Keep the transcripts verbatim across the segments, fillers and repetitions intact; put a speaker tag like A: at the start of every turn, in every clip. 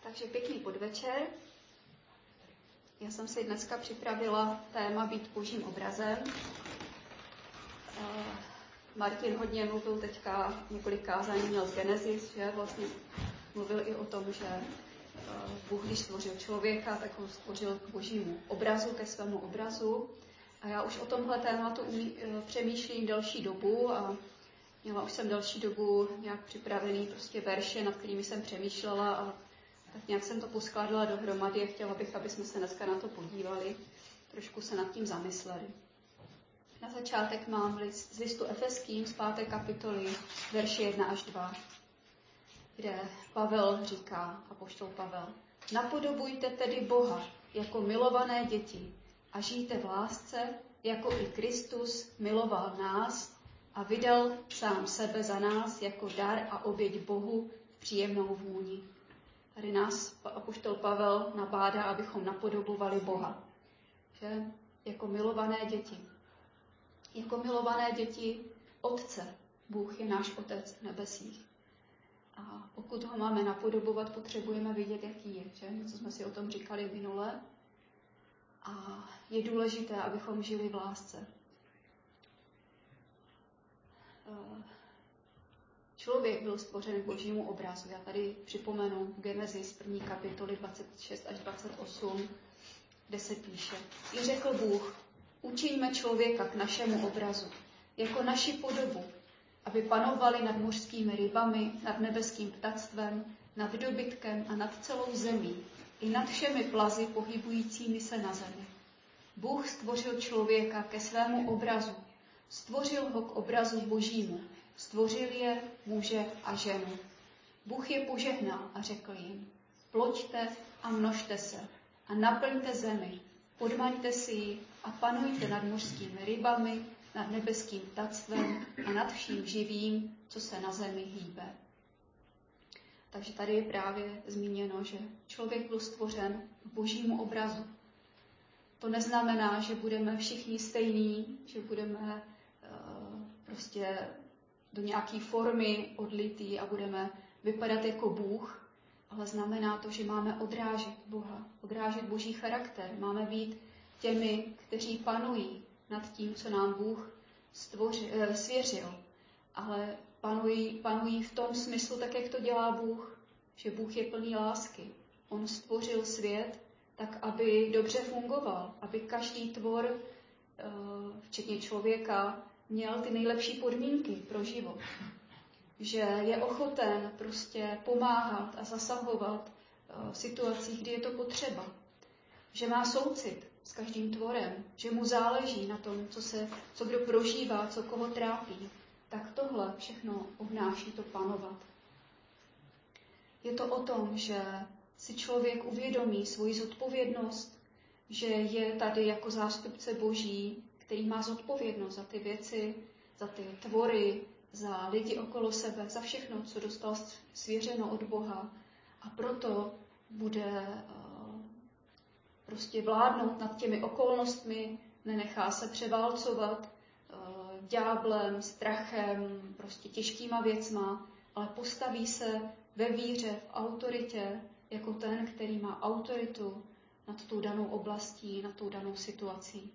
A: Takže pěkný podvečer. Já jsem si dneska připravila téma být božím obrazem. Martin hodně mluvil teďka, několik kázání měl z Genesis, že vlastně mluvil i o tom, že Bůh, když stvořil člověka, tak ho stvořil k božímu obrazu, ke svému obrazu. A já už o tomhle tématu umí, přemýšlím delší dobu a měla už jsem delší dobu nějak připravený prostě verše, nad kterými jsem přemýšlela a tak nějak jsem to poskládala dohromady a chtěla bych, aby jsme se dneska na to podívali, trošku se nad tím zamysleli. Na začátek mám list, z listu Efeským z páté kapitoly, verše jedna až dva, kde Pavel říká, apoštol Pavel, napodobujte tedy Boha jako milované děti a žijte v lásce, jako i Kristus miloval nás a vydal sám sebe za nás jako dar a oběť Bohu v příjemnou vůni. Tady nás apoštol Pavel nabádá, abychom napodobovali Boha. Že? Jako milované děti. Jako milované děti Otce. Bůh je náš Otec v nebesích. A pokud ho máme napodobovat, potřebujeme vidět, jaký je. Že? Něco jsme si o tom říkali minule. A je důležité, abychom žili v lásce. Člověk byl stvořen k božímu obrazu. Já tady připomenu Genesis první kapitoly dvacet šest až dvacet osm, kde se píše. I řekl Bůh, učiňme člověka k našemu obrazu, jako naši podobu, aby panovali nad mořskými rybami, nad nebeským ptactvem, nad dobytkem a nad celou zemí, i nad všemi plazy pohybujícími se na zemi. Bůh stvořil člověka ke svému obrazu. Stvořil ho k obrazu božímu. Stvořil je muže a ženu. Bůh je požehnal a řekl jim, ploďte a množte se a naplňte zemi, podmaňte si ji a panujte nad mořskými rybami, nad nebeským ptactvem a nad vším živým, co se na zemi hýbe. Takže tady je právě zmíněno, že člověk byl stvořen k božímu obrazu. To neznamená, že budeme všichni stejní, že budeme uh, prostě do nějaké formy odlitý a budeme vypadat jako Bůh, ale znamená to, že máme odrážet Boha, odrážet boží charakter. Máme být těmi, kteří panují nad tím, co nám Bůh stvoři, eh, svěřil. Ale panují, panují v tom smyslu, tak jak to dělá Bůh, že Bůh je plný lásky. On stvořil svět tak, aby dobře fungoval, aby každý tvor, eh, včetně člověka, měl ty nejlepší podmínky pro život. Že je ochoten prostě pomáhat a zasahovat v situacích, kdy je to potřeba. Že má soucit s každým tvorem, že mu záleží na tom, co, se, co kdo prožívá, co koho trápí. Tak tohle všechno obnáší to panovat. Je to o tom, že si člověk uvědomí svoji zodpovědnost, že je tady jako zástupce Boží, který má zodpovědnost za ty věci, za ty tvory, za lidi okolo sebe, za všechno, co dostal svěřeno od Boha. A proto bude uh, prostě vládnout nad těmi okolnostmi, nenechá se převálcovat uh, ďáblem, strachem, prostě těžkýma věcma, ale postaví se ve víře, v autoritě, jako ten, který má autoritu nad tou danou oblastí, nad tou danou situací.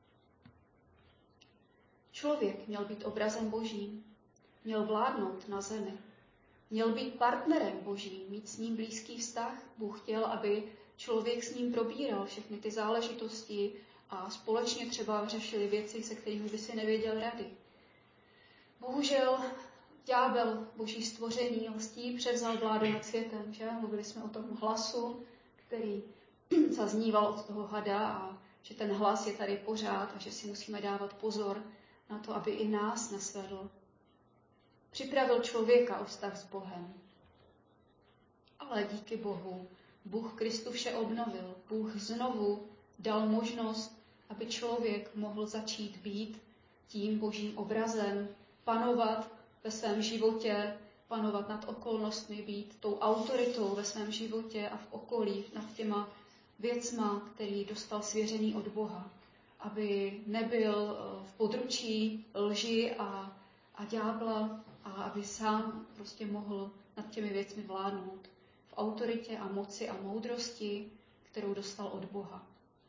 A: Člověk měl být obrazem Božím, měl vládnout na zemi, měl být partnerem Božím, mít s ním blízký vztah. Bůh chtěl, aby člověk s ním probíral všechny ty záležitosti a společně třeba řešili věci, se kterými by si nevěděl rady. Bohužel ďábel, Boží stvoření, lstí převzal vládu nad světem. Že? Mluvili jsme o tom hlasu, který zazníval od toho hada a že ten hlas je tady pořád a že si musíme dávat pozor na to, aby i nás nesvedl. Připravil člověka o vztah s Bohem. Ale díky Bohu, Bůh Kristu vše obnovil. Bůh znovu dal možnost, aby člověk mohl začít být tím božím obrazem, panovat ve svém životě, panovat nad okolnostmi, být tou autoritou ve svém životě a v okolí, nad těma věcma, který dostal svěřený od Boha. Aby nebyl v područí lži a, a ďábla a aby sám prostě mohl nad těmi věcmi vládnout. v autoritě a moci a moudrosti, kterou dostal od Boha.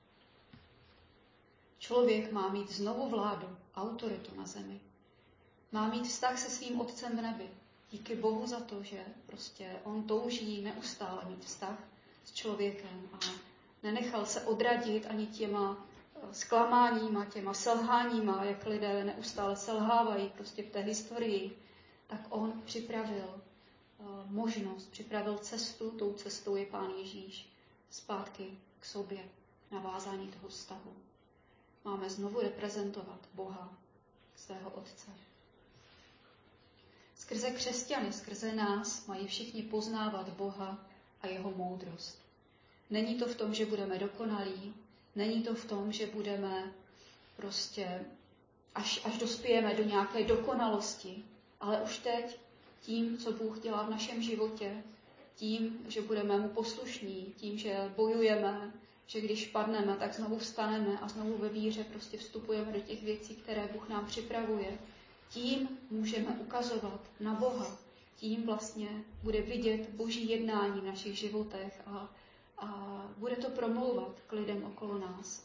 A: Člověk má mít znovu vládu, autoritu na zemi. Má mít vztah se svým Otcem v nebi. Díky Bohu za to, že prostě on touží neustále mít vztah s člověkem a nenechal se odradit ani těma zklamáníma, těma selháníma, jak lidé neustále selhávají prostě v té historii, tak on připravil uh, možnost, připravil cestu, tou cestou je Pán Ježíš, zpátky k sobě, k navázání toho vztahu. Máme znovu reprezentovat Boha, svého Otce. Skrze křesťany, skrze nás mají všichni poznávat Boha a jeho moudrost. Není to v tom, že budeme dokonalí, není to v tom, že budeme prostě, až, až dospějeme do nějaké dokonalosti, ale už teď tím, co Bůh dělá v našem životě, tím, že budeme mu poslušní, tím, že bojujeme, že když padneme, tak znovu vstaneme a znovu ve víře prostě vstupujeme do těch věcí, které Bůh nám připravuje. Tím můžeme ukazovat na Boha. Tím vlastně bude vidět Boží jednání v našich životech a, a bude to promlouvat k lidem okolo nás.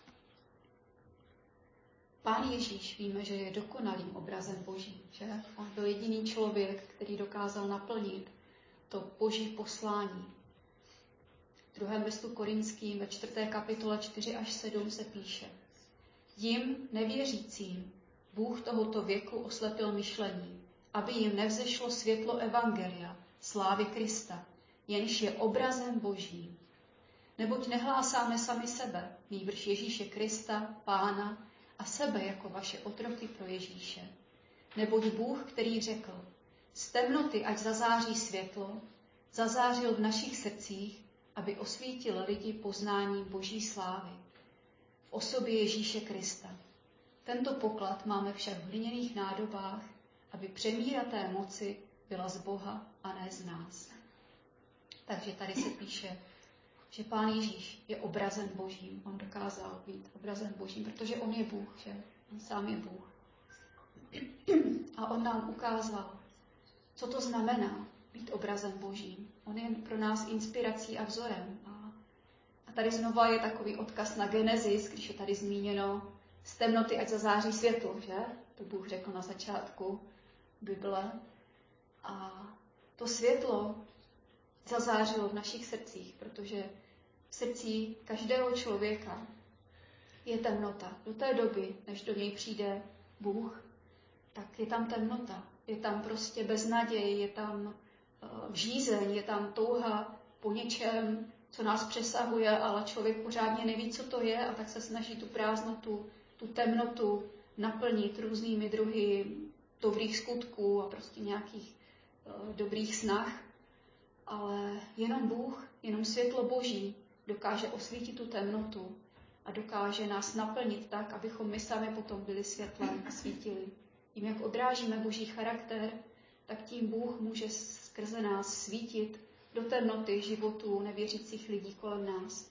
A: Pán Ježíš víme, že je dokonalým obrazem Boží. Že? On byl jediný člověk, který dokázal naplnit to Boží poslání. V druhém listu Korinským ve čtvrté kapitole čtyři až sedm se píše: Jim, nevěřícím, Bůh tohoto věku oslepil myšlení, aby jim nevzešlo světlo evangelia, slávy Krista, jenž je obrazem Božím. Neboť nehlásáme sami sebe, nýbrž Ježíše Krista, Pána, a sebe jako vaše otroky pro Ježíše. Neboť Bůh, který řekl, z temnoty ať zazáří světlo, zazářil v našich srdcích, aby osvítil lidi poznáním Boží slávy. V osobě Ježíše Krista. Tento poklad máme však v hliněných nádobách, aby přemíra té moci byla z Boha a ne z nás. Takže tady se píše, že Pán Ježíš je obrazem Božím. On dokázal být obrazem Božím, protože on je Bůh, že? On sám je Bůh. A on nám ukázal, co to znamená být obrazem Božím. On je pro nás inspirací a vzorem. A, a tady znova je takový odkaz na Genesis, když je tady zmíněno, z temnoty ať zazáří světlo, že? To Bůh řekl na začátku Bible. A to světlo zazářilo v našich srdcích, protože v srdcí každého člověka je temnota. Do té doby, než do něj přijde Bůh, tak je tam temnota. Je tam prostě beznaděj, je tam uh, žízeň, je tam touha po něčem, co nás přesahuje, ale člověk pořádně neví, co to je, a tak se snaží tu prázdnotu, tu temnotu naplnit různými druhy dobrých skutků a prostě nějakých uh, dobrých snah. Ale jenom Bůh, jenom světlo Boží dokáže osvítit tu temnotu a dokáže nás naplnit tak, abychom my sami potom byli světlem a svítili. Tím, jak odrážíme Boží charakter, tak tím Bůh může skrze nás svítit do temnoty životů nevěřících lidí kolem nás.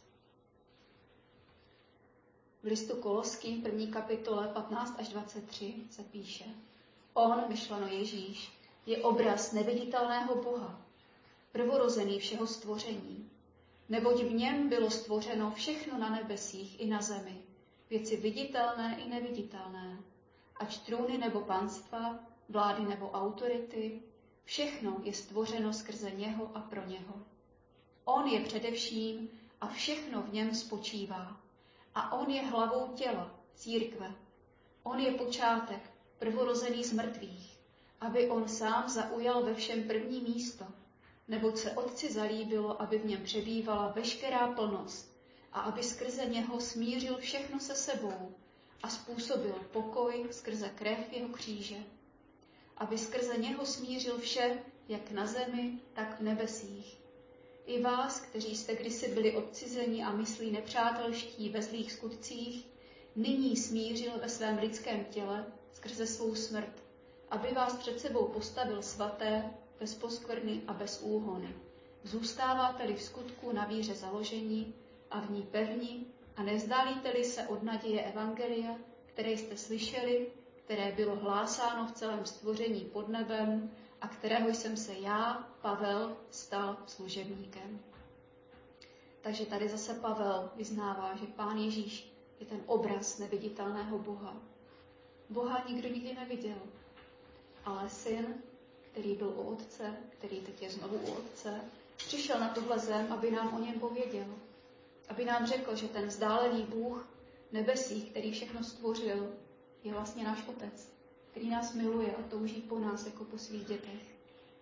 A: V listu Koloským, první kapitole patnáct až dvacet tři se píše: On, myšleno Ježíš, je obraz neviditelného Boha, prvorozený všeho stvoření. Neboť v něm bylo stvořeno všechno na nebesích i na zemi, věci viditelné i neviditelné, ať trůny nebo panstva, vlády nebo autority, všechno je stvořeno skrze něho a pro něho. On je především a všechno v něm spočívá. A on je hlavou těla, církve. On je počátek, prvorozený z mrtvých, aby on sám zaujal ve všem první místo, neboť se Otci zalíbilo, aby v něm přebývala veškerá plnost a aby skrze něho smířil všechno se sebou a způsobil pokoj skrze krev jeho kříže. Aby skrze něho smířil vše, jak na zemi, tak v nebesích. I vás, kteří jste kdysi byli odcizeni a myslí nepřátelští ve zlých skutcích, nyní smířil ve svém lidském těle skrze svou smrt, aby vás před sebou postavil svaté, bez poskvrny a bez úhony. Zůstáváte-li v skutku na víře založení a v ní pevní a nevzdálíte-li se od naděje evangelia, které jste slyšeli, které bylo hlásáno v celém stvoření pod nebem a kterého jsem se já, Pavel stal služebníkem. Takže tady zase Pavel vyznává, že Pán Ježíš je ten obraz neviditelného Boha. Boha nikdo nikdy neviděl, ale syn, který byl u otce, který teď je znovu u otce, přišel na tuhle zem, aby nám o něm pověděl. Aby nám řekl, že ten vzdálený Bůh nebesí, který všechno stvořil, je vlastně náš otec, který nás miluje a touží po nás jako po svých dětech.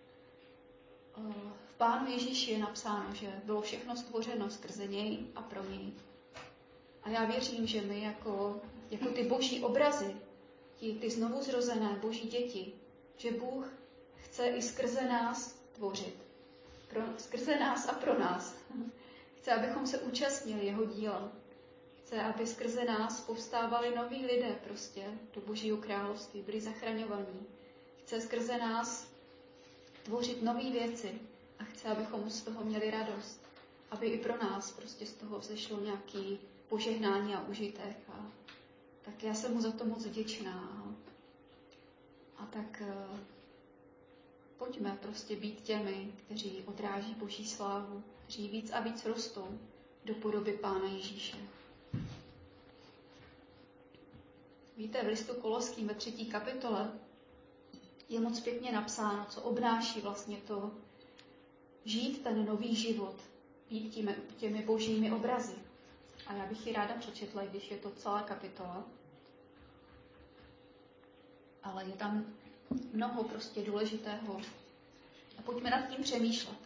A: V Pánu Ježíši je napsáno, že bylo všechno stvořeno skrze něj a pro něj. A já věřím, že my jako, jako ty boží obrazy, ty, ty znovuzrozené boží děti, že Bůh chce i skrze nás tvořit. Pro, skrze nás a pro nás. Chce, abychom se účastnili jeho díla. Chce, aby skrze nás povstávali noví lidé prostě do Božího království, byli zachraňovaní. Chce skrze nás tvořit nové věci a chce, abychom z toho měli radost. Aby i pro nás prostě z toho vzešlo nějaké požehnání a užitek. A tak já jsem mu za to moc vděčná. A tak uh, pojďme prostě být těmi, kteří odráží Boží slávu, kteří víc a víc rostou do podoby Pána Ježíše. Víte, v listu Koloským ve třetí kapitole je moc pěkně napsáno, co obnáší vlastně to žít ten nový život, být těmi, těmi božími obrazy. A já bych ji ráda přečetla, když je to celá kapitola. Ale je tam mnoho prostě důležitého. A pojďme nad tím přemýšlet.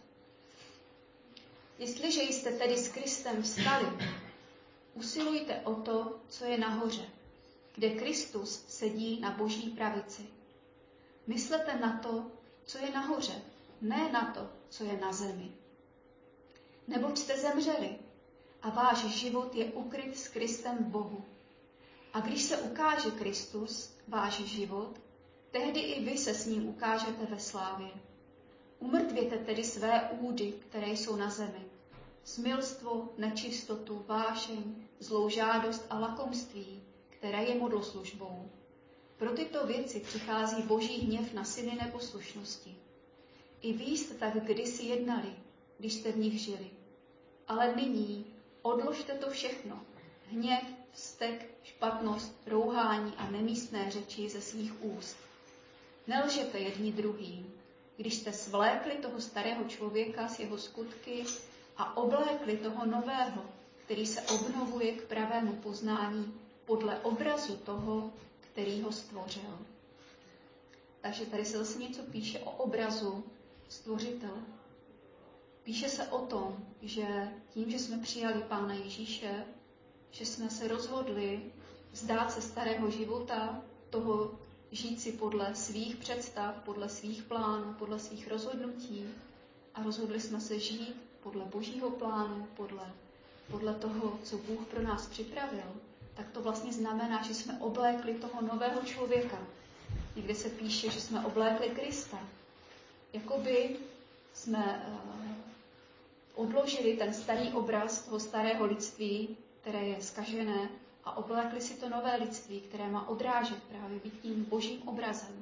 A: Jestliže jste tedy s Kristem vstali, usilujte o to, co je nahoře, kde Kristus sedí na boží pravici. Myslete na to, co je nahoře, ne na to, co je na zemi. Neboť jste zemřeli a váš život je ukryt s Kristem v Bohu. A když se ukáže Kristus, váš život, tehdy i vy se s ním ukážete ve slávě. Umrtvěte tedy své údy, které jsou na zemi. Smilstvo, nečistotu, vášeň, zlou žádost a lakomství, které je modloslužbou. Pro tyto věci přichází boží hněv na syny neposlušnosti. I vy jste tak kdysi jednali, když jste v nich žili. Ale nyní odložte to všechno. Hněv, vztek, špatnost, rouhání a nemístné řeči ze svých úst. Nelžete jedni druhým, když jste svlékli toho starého člověka s jeho skutky a oblékli toho nového, který se obnovuje k pravému poznání podle obrazu toho, který ho stvořil. Takže tady se zase něco píše o obrazu stvořitele. Píše se o tom, že tím, že jsme přijali Pána Ježíše, že jsme se rozhodli vzdát se starého života, toho žít si podle svých představ, podle svých plánů, podle svých rozhodnutí a rozhodli jsme se žít podle Božího plánu, podle, podle toho, co Bůh pro nás připravil, tak to vlastně znamená, že jsme oblékli toho nového člověka. Někde se píše, že jsme oblékli Krista. Jakoby jsme uh, odložili ten starý obraz toho starého lidství, které je zkažené, a oblékli si to nové lidství, které má odrážet právě být tím božím obrazem.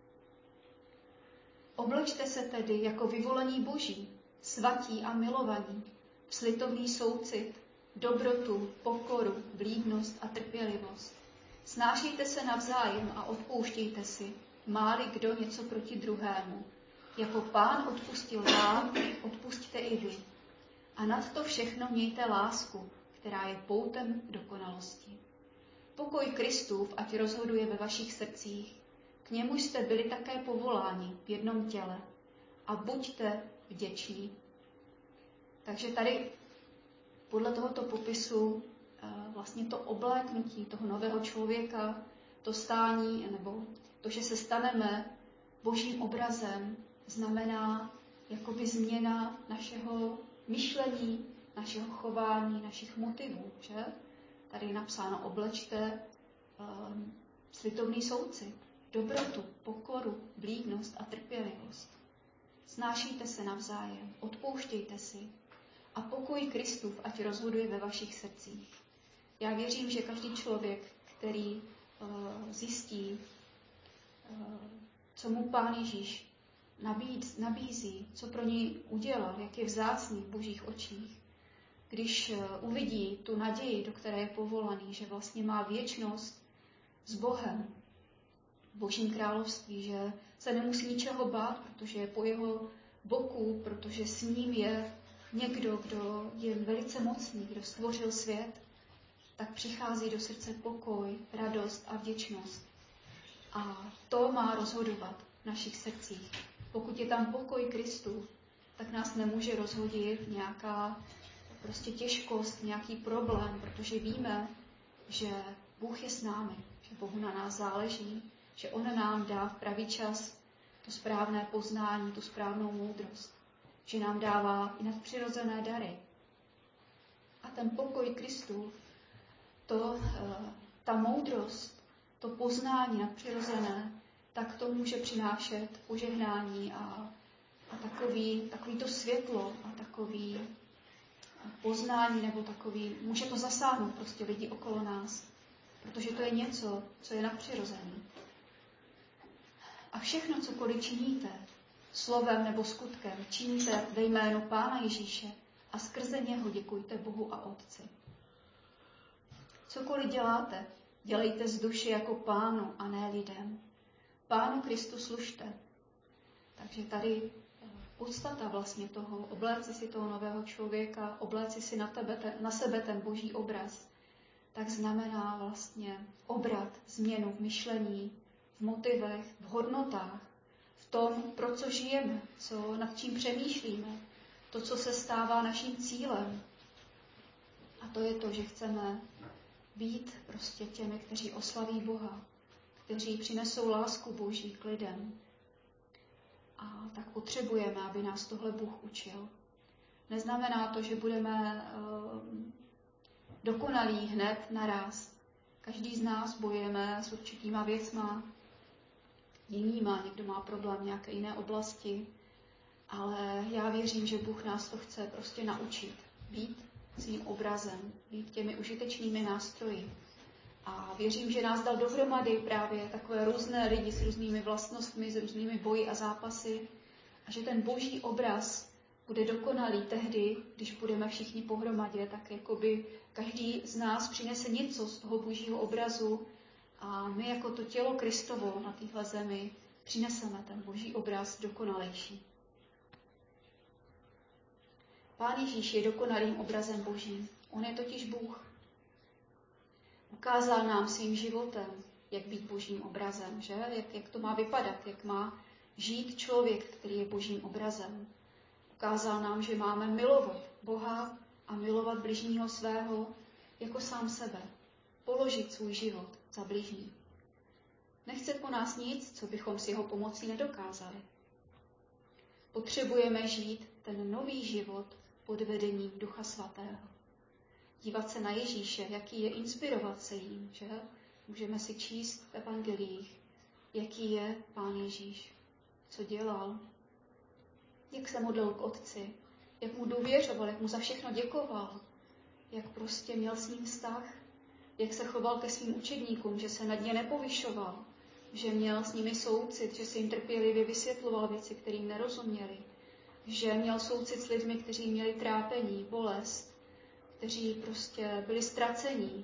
A: Oblečte se tedy jako vyvolení boží, svatí a milovaní, v slitovný soucit, dobrotu, pokoru, vlídnost a trpělivost. Snášejte se navzájem a odpouštějte si, má-li kdo něco proti druhému. Jako Pán odpustil vám, odpusťte i vy. A nad to všechno mějte lásku, která je poutem dokonalosti. Pokoj Kristův ať rozhoduje ve vašich srdcích, k němu jste byli také povoláni v jednom těle a buďte vděční. Takže tady podle tohoto popisu vlastně to obléknutí toho nového člověka, to stání, nebo to, že se staneme božím obrazem, znamená jakoby změna našeho myšlení, našeho chování, našich motivů. Že? Tady je napsáno oblečte um, slitovný soucit, dobrotu, pokoru, vlídnost a trpělivost. Snášíte se navzájem, odpouštějte si a pokoj Kristův ať rozhoduje ve vašich srdcích. Já věřím, že každý člověk, který uh, zjistí, uh, co mu Pán Ježíš nabíz, nabízí, co pro něj udělal, jak je vzácný v Božích očích. Když uvidí tu naději, do které je povolaný, že vlastně má věčnost s Bohem, v Božím království, že se nemusí ničeho bát, protože je po jeho boku, protože s ním je někdo, kdo je velice mocný, kdo stvořil svět, tak přichází do srdce pokoj, radost a vděčnost. A to má rozhodovat v našich srdcích. Pokud je tam pokoj Kristu, tak nás nemůže rozhodit nějaká prostě těžkost, nějaký problém, protože víme, že Bůh je s námi, že Bohu na nás záleží, že On nám dá v pravý čas to správné poznání, tu správnou moudrost, že nám dává i nadpřirozené dary. A ten pokoj Kristu, to, ta moudrost, to poznání nadpřirozené, tak to může přinášet požehnání a, a takový, takový to světlo a takový poznání nebo takový, může to zasáhnout prostě lidi okolo nás, protože to je něco, co je nadpřirozené. A všechno, cokoliv činíte, slovem nebo skutkem, činíte ve jménu Pána Ježíše a skrze něho děkujte Bohu a Otci. Cokoliv děláte, dělejte z duše jako Pánu a ne lidem. Pánu Kristu služte. Takže tady podstata vlastně toho, obléci si toho nového člověka, obléci si na, tebe, ten, na sebe ten Boží obraz, tak znamená vlastně obrat, změnu v myšlení, v motivech, v hodnotách, v tom, pro co žijeme, co, nad čím přemýšlíme, to, co se stává naším cílem. A to je to, že chceme být prostě těmi, kteří oslaví Boha, kteří přinesou lásku Boží k lidem. A tak potřebujeme, aby nás tohle Bůh učil. Neznamená to, že budeme uh, dokonalí hned naraz. Každý z nás bojujeme s určitýma věcma, jinýma, někdo má problém v nějaké jiné oblasti, ale já věřím, že Bůh nás to chce prostě naučit. Být svým obrazem, být těmi užitečnými nástroji. A věřím, že nás dal dohromady právě takové různé lidi s různými vlastnostmi, s různými boji a zápasy. A že ten Boží obraz bude dokonalý tehdy, když budeme všichni pohromadě, tak jakoby každý z nás přinese něco z toho Božího obrazu a my jako to tělo Kristovo na téhle zemi přineseme ten Boží obraz dokonalejší. Pán Ježíš je dokonalým obrazem Božím. On je totiž Bůh. Ukázal nám svým životem, jak být Božím obrazem, že? Jak, jak to má vypadat, jak má žít člověk, který je Božím obrazem. Ukázal nám, že máme milovat Boha a milovat bližního svého jako sám sebe. Položit svůj život za bližní. Nechce po nás nic, co bychom s jeho pomocí nedokázali. Potřebujeme žít ten nový život pod vedením Ducha Svatého. Dívat se na Ježíše, jaký je, inspirovat se jím, že? Můžeme si číst v evangelích, jaký je Pán Ježíš, co dělal, jak se modlil k Otci, jak mu důvěřoval, jak mu za všechno děkoval, jak prostě měl s ním vztah, jak se choval ke svým učedníkům, že se nad ně nepovyšoval, že měl s nimi soucit, že se jim trpělivě vysvětloval věci, kterým nerozuměli, že měl soucit s lidmi, kteří měli trápení, bolest, kteří prostě byli ztracení.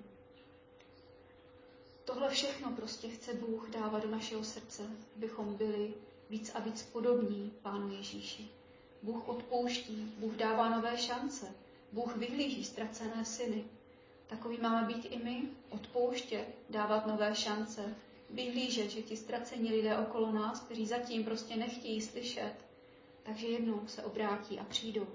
A: Tohle všechno prostě chce Bůh dávat do našeho srdce, abychom byli víc a víc podobní Pánu Ježíši. Bůh odpouští, Bůh dává nové šance, Bůh vyhlíží ztracené syny. Takový máme být i my, odpouštět, dávat nové šance, vyhlížet, že ti ztracení lidé okolo nás, kteří zatím prostě nechtějí slyšet, takže jednou se obrátí a přijdou.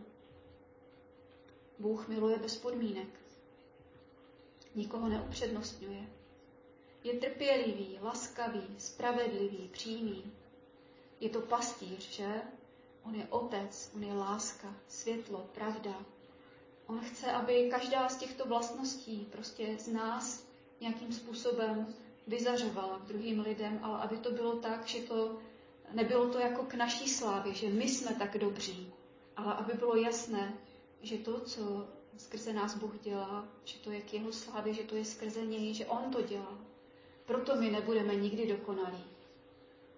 A: Bůh miluje bez podmínek. Nikoho neupřednostňuje. Je trpělivý, laskavý, spravedlivý, přímý. Je to pastýř, že? On je otec, on je láska, světlo, pravda. On chce, aby každá z těchto vlastností prostě z nás nějakým způsobem vyzařovala k druhým lidem, ale aby to bylo tak, že to nebylo to jako k naší slávě, že my jsme tak dobří, ale aby bylo jasné, že to, co skrze nás Bůh dělá, že to je k jeho slávě, že to je skrze něj, že on to dělá. Proto my nebudeme nikdy dokonalí.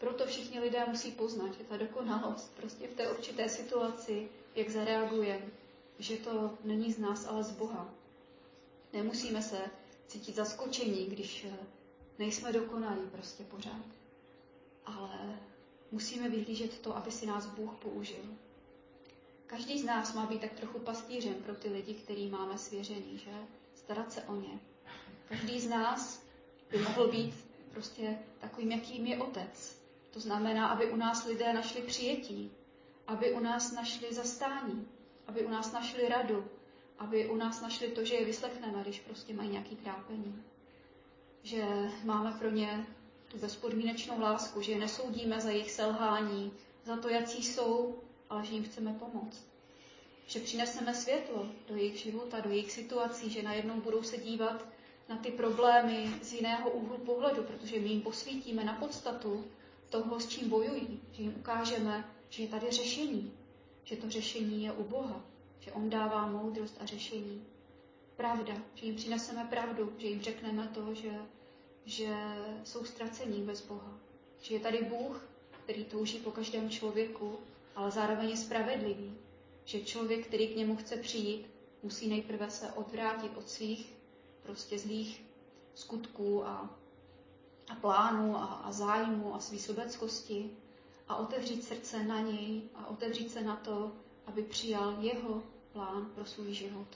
A: proto všichni lidé musí poznat, že ta dokonalost prostě v té určité situaci, jak zareagujeme, že to není z nás, ale z Boha. Nemusíme se cítit zaskočení, když nejsme dokonalí prostě pořád. Ale musíme vyhlížet to, aby si nás Bůh použil. Každý z nás má být tak trochu pastýřem pro ty lidi, který máme svěřený, že? Starat se o ně. Každý z nás by mohl být prostě takovým, jakým je otec. To znamená, aby u nás lidé našli přijetí, aby u nás našli zastání, aby u nás našli radu, aby u nás našli to, že je vyslechneme, když prostě mají nějaký trápení. Že máme pro ně tu bezpodmínečnou lásku, že je nesoudíme za jejich selhání, za to, jací jsou, ale že jim chceme pomoct. Že přineseme světlo do jejich života, do jejich situací, že najednou budou se dívat na ty problémy z jiného úhlu pohledu, protože my jim posvítíme na podstatu toho, s čím bojují, že jim ukážeme, že je tady řešení, že to řešení je u Boha, že On dává moudrost a řešení. Pravda, že jim přineseme pravdu, že jim řekneme to, že, že jsou ztracení bez Boha. Že je tady Bůh, který touží po každém člověku, ale zároveň je spravedlivý. Že člověk, který k němu chce přijít, musí nejprve se odvrátit od svých prostě zlých skutků a, a plánů a, a zájmu a svý sobeckosti a otevřít srdce na něj a otevřít se na to, aby přijal jeho plán pro svůj život.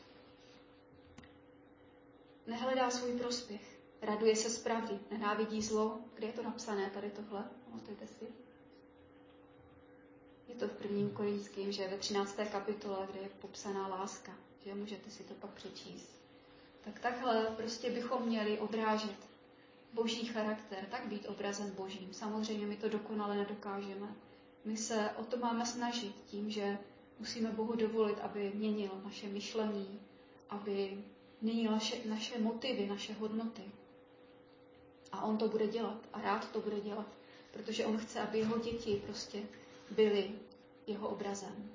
A: Nehledá svůj prospěch, raduje se z pravdy, nenávidí zlo. Kde je to napsané tady tohle? Pamatujte si? Je to v prvním Korinským, že ve třinácté kapitole, kde je popsaná láska, že můžete si to pak přečíst. Tak takhle prostě bychom měli odrážet Boží charakter, tak být obrazem Božím. Samozřejmě my to dokonale nedokážeme. My se o to máme snažit tím, že musíme Bohu dovolit, aby měnil naše myšlení, aby měnil naše, naše motivy, naše hodnoty. A On to bude dělat a rád to bude dělat, protože On chce, aby jeho děti prostě byly jeho obrazem.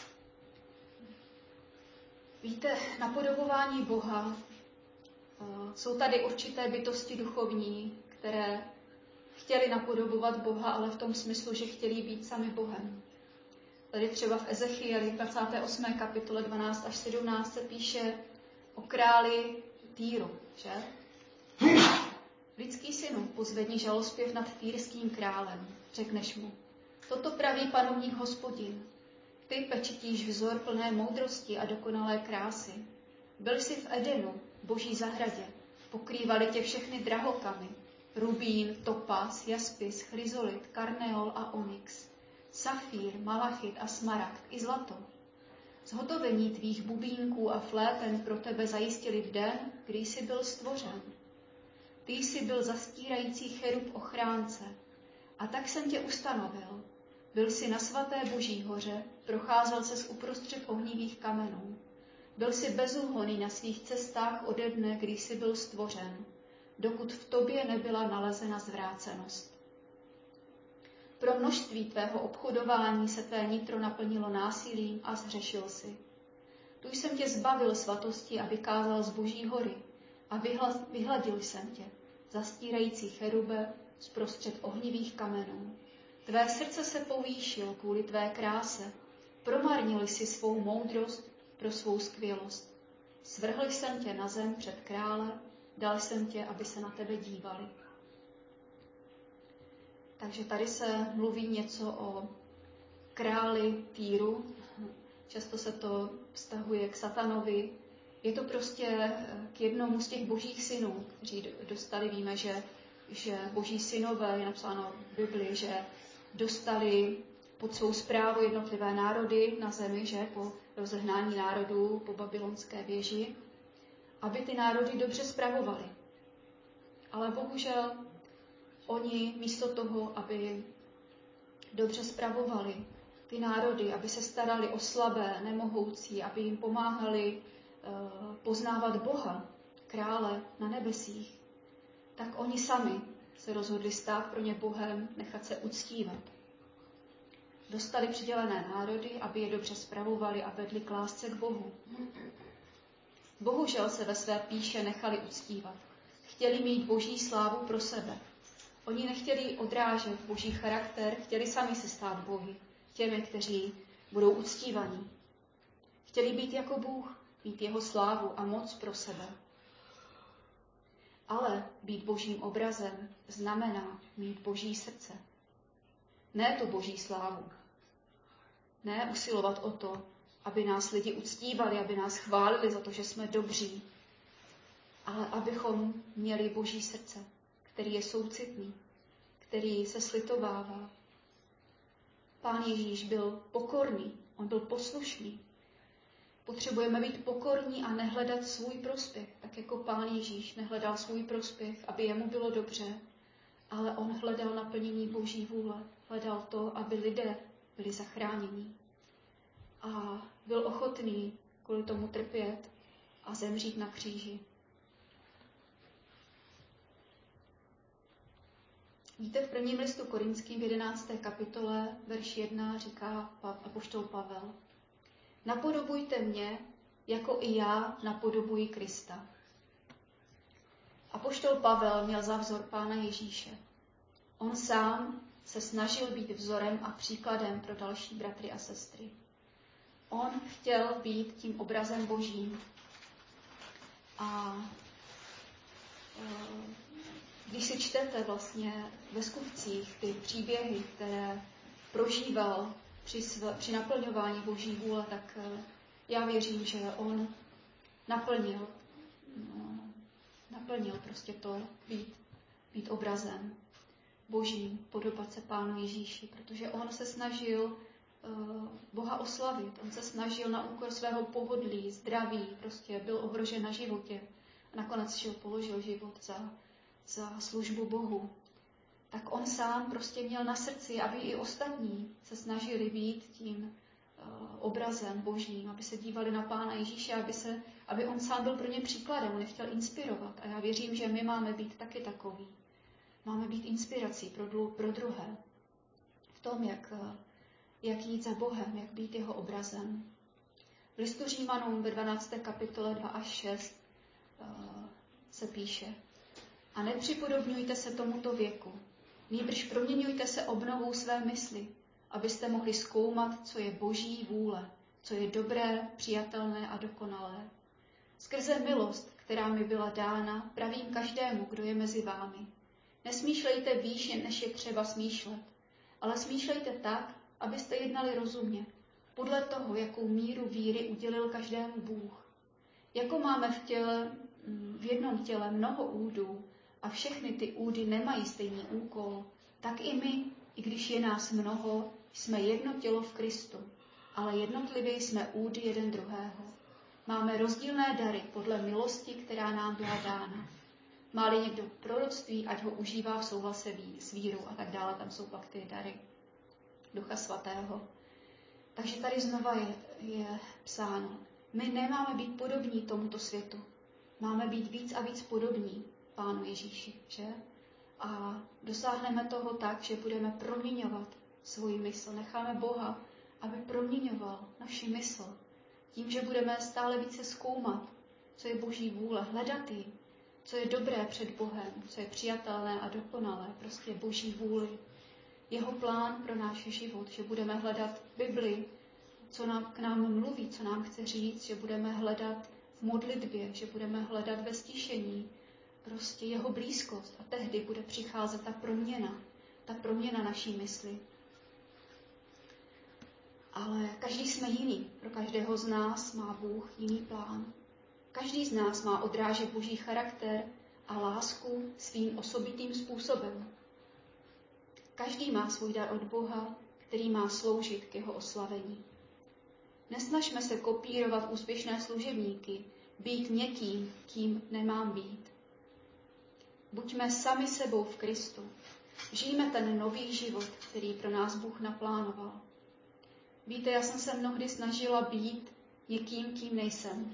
A: Víte, napodobování Boha, jsou tady určité bytosti duchovní, které chtěli napodobovat Boha, ale v tom smyslu, že chtěli být sami Bohem. Tady třeba v Ezechieli dvacáté osmé kapitole dvanáct až sedmnáct se píše o králi Týru, že? Lidský synu, pozvedni žalospěv nad týrským králem. Řekneš mu, toto praví panovník Hospodin. Ty pečetíš vzor plné moudrosti a dokonalé krásy. Byl jsi v Edenu, boží zahradě. Pokrývali tě všechny drahokamy. Rubín, topaz, jaspis, chryzolit, karneol a onyx. Safír, malachit a smaragd i zlato. Zhotovení tvých bubínků a fléten pro tebe zajistili v den, kdy jsi byl stvořen. Ty jsi byl zastírající cherub ochránce. A tak jsem tě ustanovil. Byl jsi na svaté Boží hoře, procházel ses uprostřed ohnivých kamenů. Byl jsi bezúhonný na svých cestách ode dne, kdy jsi byl stvořen, dokud v tobě nebyla nalezena zvrácenost. Pro množství tvého obchodování se tvé nitro naplnilo násilím a zhřešil si. Tu jsem tě zbavil svatosti a vykázal z Boží hory a vyhladil jsem tě, zastírající cherube, zprostřed ohnivých kamenů. Tvé srdce se povýšilo kvůli tvé kráse, promarnili si svou moudrost pro svou skvělost. Svrhl jsem tě na zem před krále, dal jsem tě, aby se na tebe dívali. Takže tady se mluví něco o králi Týru. Často se to vztahuje k satanovi. Je to prostě k jednomu z těch božích synů, kteří dostali, víme, že, že boží synové, je napsáno v Bibli, že dostali pod svou správu jednotlivé národy na zemi, že po rozehnání národů po babylonské věži, aby ty národy dobře spravovali. Ale bohužel oni místo toho, aby dobře spravovali ty národy, aby se starali o slabé, nemohoucí, aby jim pomáhali uh, poznávat Boha, krále na nebesích, tak oni sami se rozhodli stát pro ně Bohem, nechat se uctívat. Dostali přidělené národy, aby je dobře spravovali a vedli k lásce k Bohu. Bohužel se ve své píše nechali uctívat. Chtěli mít boží slávu pro sebe. Oni nechtěli odrážet boží charakter, chtěli sami se stát bohy, těmi, kteří budou uctívaní. Chtěli být jako Bůh, mít jeho slávu a moc pro sebe. Ale být božím obrazem znamená mít boží srdce. Ne tu boží slávu. Ne usilovat o to, aby nás lidi uctívali, aby nás chválili za to, že jsme dobří, ale abychom měli boží srdce, který je soucitný, který se slitovává. Pán Ježíš byl pokorný, on byl poslušný. Potřebujeme být pokorní a nehledat svůj prospěch, tak jako Pán Ježíš nehledal svůj prospěch, aby jemu bylo dobře, ale on hledal naplnění boží vůle, hledal to, aby lidé byli zachráněni. A byl ochotný kvůli tomu trpět a zemřít na kříži. Víte, v prvním listu Korinským v jedenácté kapitole, verš jedna, říká apoštol Pavel: Napodobujte mě, jako i já napodobuji Krista. Apoštol Pavel měl za vzor Pána Ježíše. On sám se snažil být vzorem a příkladem pro další bratry a sestry. On chtěl být tím obrazem božím. A když si čtete vlastně ve skutcích ty příběhy, které prožíval při, sv- při naplňování boží vůle, tak já věřím, že on naplnil, no, naplnil prostě to být, být obrazem božím, podobat se Pánu Ježíši, protože on se snažil uh, Boha oslavit, on se snažil na úkor svého pohodlí, zdraví, prostě byl ohrožen na životě a nakonec šel, položil život za, za službu Bohu. Tak on sám prostě měl na srdci, aby i ostatní se snažili být tím uh, obrazem božím, aby se dívali na Pána Ježíše, aby, se, aby on sám byl pro ně příkladem, on je chtěl inspirovat. A já věřím, že my máme být taky takový. Máme být inspirací pro, dlu, pro druhé. V tom, jak, jak jít za Bohem, jak být jeho obrazem. V listu Římanům ve dvanácté kapitole dva až šest uh, se píše: A nepřipodobňujte se tomuto věku, nýbrž proměňujte se obnovou své mysli, abyste mohli zkoumat, co je boží vůle, co je dobré, přijatelné a dokonalé. Skrze milost, která mi byla dána, pravím každému, kdo je mezi vámi. Nesmýšlejte výše, než je třeba smýšlet, ale smýšlejte tak, abyste jednali rozumně, podle toho, jakou míru víry udělil každému Bůh. Jako máme v, těle, v jednom těle mnoho údů a všechny ty údy nemají stejný úkol, tak i my, i když je nás mnoho, jsme jedno tělo v Kristu, ale jednotlivě jsme údy jeden druhého. Máme rozdílné dary podle milosti, která nám byla dána. Má-li někdo proroctví, ať ho užívá v souhlase s vírou a tak dále. Tam jsou pak ty dary Ducha Svatého. Takže tady znova je, je psáno. My nemáme být podobní tomuto světu. Máme být víc a víc podobní Pánu Ježíši, že? A dosáhneme toho tak, že budeme proměňovat svůj mysl. Necháme Boha, aby proměňoval naši mysl. Tím, že budeme stále více zkoumat, co je boží vůle, hledat ji, co je dobré před Bohem, co je přijatelné a dokonalé, prostě boží vůli. Jeho plán pro náš život, že budeme hledat Bibli, co nám, k nám mluví, co nám chce říct, že budeme hledat v modlitbě, že budeme hledat ve stišení, prostě jeho blízkost. A tehdy bude přicházet ta proměna, ta proměna naší mysli. Ale každý jsme jiný. Pro každého z nás má Bůh jiný plán. Každý z nás má odrážet boží charakter a lásku svým osobitým způsobem. Každý má svůj dar od Boha, který má sloužit k jeho oslavení. Nesnažme se kopírovat úspěšné služebníky, být někým, kým nemám být. Buďme sami sebou v Kristu. Žijme ten nový život, který pro nás Bůh naplánoval. Víte, já jsem se mnohdy snažila být někým, kým nejsem.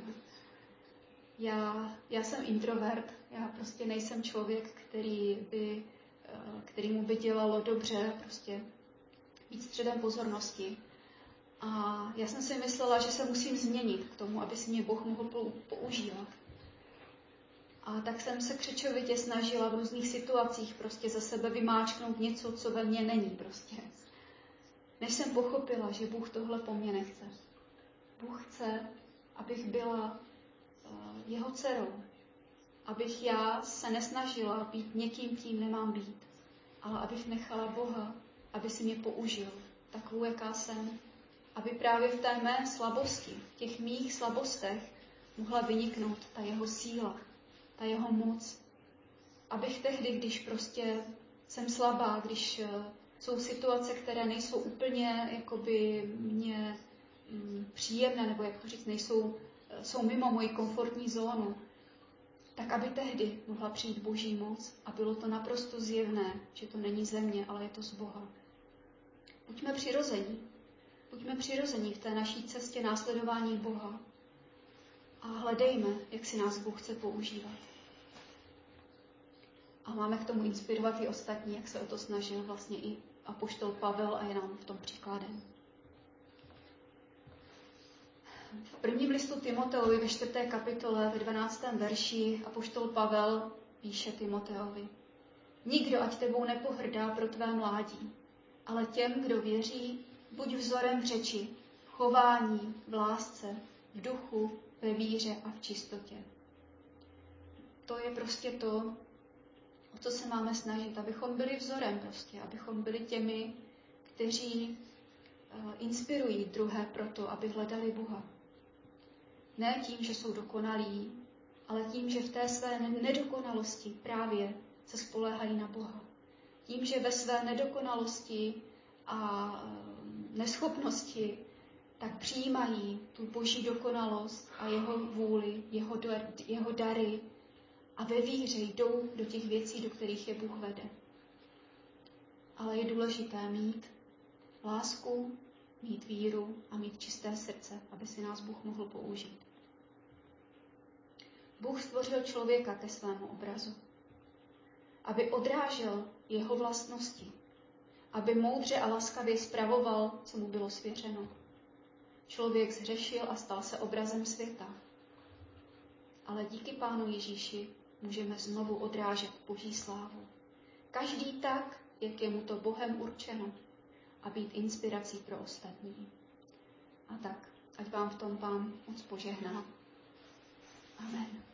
A: Já, já jsem introvert, já prostě nejsem člověk, který by, kterýmu by dělalo dobře prostě být středem pozornosti. A já jsem si myslela, že se musím změnit k tomu, aby si mě Bůh mohl používat. A tak jsem se křečovitě snažila v různých situacích prostě ze sebe vymáčknout něco, co ve mně není prostě. Než jsem pochopila, že Bůh tohle po mně nechce. Bůh chce, abych byla uh, jeho dcerou. Abych já se nesnažila být někým, kým nemám být. Ale abych nechala Boha, aby si mě použil takovou, jaká jsem. Aby právě v té mé slabosti, v těch mých slabostech mohla vyniknout ta jeho síla, ta jeho moc. Abych tehdy, když prostě jsem slabá, když jsou situace, které nejsou úplně jakoby mě mm, příjemné, nebo jak to říct, nejsou, jsou mimo moji komfortní zónu, tak aby tehdy mohla přijít Boží moc a bylo to naprosto zjevné, že to není ze mě, ale je to z Boha. Buďme přirození. Buďme přirození v té naší cestě následování Boha a hledejme, jak si nás Bůh chce používat. A máme k tomu inspirovat i ostatní, jak se o to snažil vlastně i apoštol Pavel a je nám v tom příkladem. V prvním listu Timoteovi ve čtvrté kapitole ve dvanáctém verši apoštol Pavel píše Timoteovi: Nikdo ať tebou nepohrdá pro tvé mládí, ale těm, kdo věří, buď vzorem v řeči, v chování, v lásce, v duchu, ve víře a v čistotě. To je prostě to, o co se máme snažit, abychom byli vzorem prostě, abychom byli těmi, kteří uh, inspirují druhé proto, aby hledali Boha. Ne tím, že jsou dokonalí, ale tím, že v té své nedokonalosti právě se spoléhají na Boha. Tím, že ve své nedokonalosti a neschopnosti tak přijímají tu Boží dokonalost a jeho vůli, jeho, dar, jeho dary a ve víře jdou do těch věcí, do kterých je Bůh vede. Ale je důležité mít lásku, mít víru a mít čisté srdce, aby si nás Bůh mohl použít. Bůh stvořil člověka ke svému obrazu, aby odrážel jeho vlastnosti, aby moudře a laskavě spravoval, co mu bylo svěřeno. Člověk zhřešil a stal se obrazem světa. Ale díky Pánu Ježíši můžeme znovu odrážet Boží slávu. Každý tak, jak je mu to Bohem určeno, a být inspirací pro ostatní. A tak, ať vám v tom Pán moc požehná. Amen.